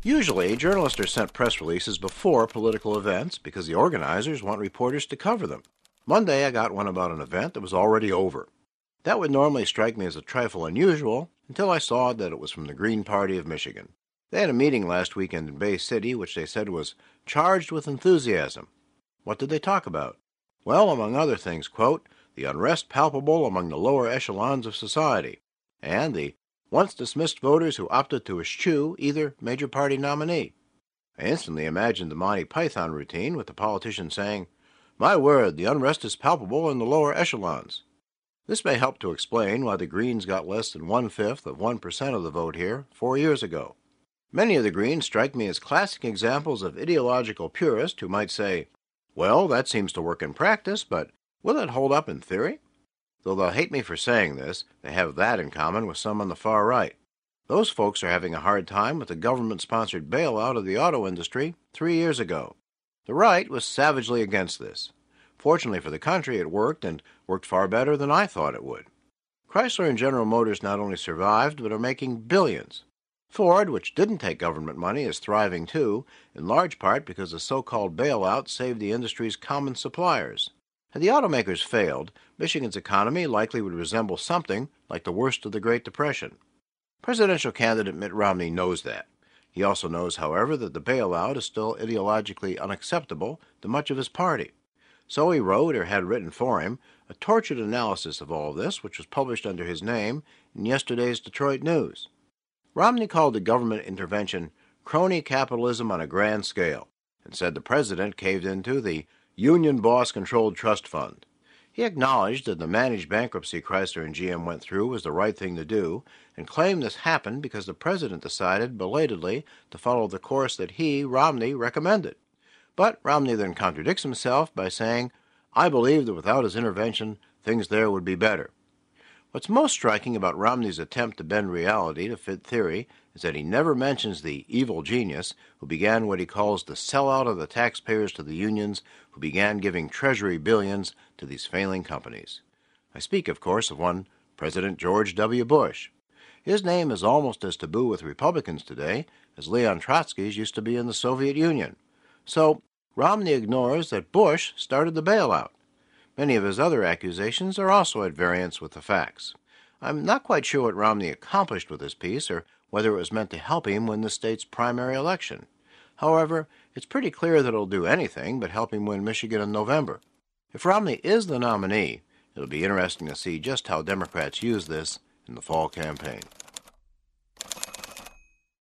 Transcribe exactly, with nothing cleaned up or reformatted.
Usually, journalists are sent press releases before political events because the organizers want reporters to cover them. Monday, I got one about an event that was already over. That would normally strike me as a trifle unusual until I saw that it was from the Green Party of Michigan. They had a meeting last weekend in Bay City which they said was charged with enthusiasm. What did they talk about? Well, among other things, quote, the unrest palpable among the lower echelons of society, and the once-dismissed voters who opted to eschew either major party nominee. I instantly imagined the Monty Python routine with the politician saying, my word, the unrest is palpable in the lower echelons. This may help to explain why the Greens got less than one-fifth of one percent of the vote here four years ago. Many of the Greens strike me as classic examples of ideological purists who might say, well, that seems to work in practice, but will it hold up in theory? Though they'll hate me for saying this, they have that in common with some on the far right. Those folks are having a hard time with the government-sponsored bailout of the auto industry three years ago. The right was savagely against this. Fortunately for the country, it worked, and worked far better than I thought it would. Chrysler and General Motors not only survived, but are making billions. Ford, which didn't take government money, is thriving too, in large part because the so-called bailout saved the industry's common suppliers. Had the automakers failed, Michigan's economy likely would resemble something like the worst of the Great Depression. Presidential candidate Mitt Romney knows that. He also knows, however, that the bailout is still ideologically unacceptable to much of his party. So he wrote, or had written for him, a tortured analysis of all this, which was published under his name in yesterday's Detroit News. Romney called the government intervention crony capitalism on a grand scale, and said the president caved into the union boss-controlled trust fund. He acknowledged that the managed bankruptcy Chrysler and G M went through was the right thing to do, and claimed this happened because the president decided, belatedly, to follow the course that he, Romney, recommended. But Romney then contradicts himself by saying, I believe that without his intervention, things there would be better. What's most striking about Romney's attempt to bend reality to fit theory is that he never mentions the evil genius who began what he calls the sellout of the taxpayers to the unions, who began giving Treasury billions to these failing companies. I speak, of course, of one President George W. Bush. His name is almost as taboo with Republicans today as Leon Trotsky's used to be in the Soviet Union. So Romney ignores that Bush started the bailout. Many of his other accusations are also at variance with the facts. I'm not quite sure what Romney accomplished with this piece or whether it was meant to help him win the state's primary election. However, it's pretty clear that it'll do anything but help him win Michigan in November. If Romney is the nominee, it'll be interesting to see just how Democrats use this in the fall campaign.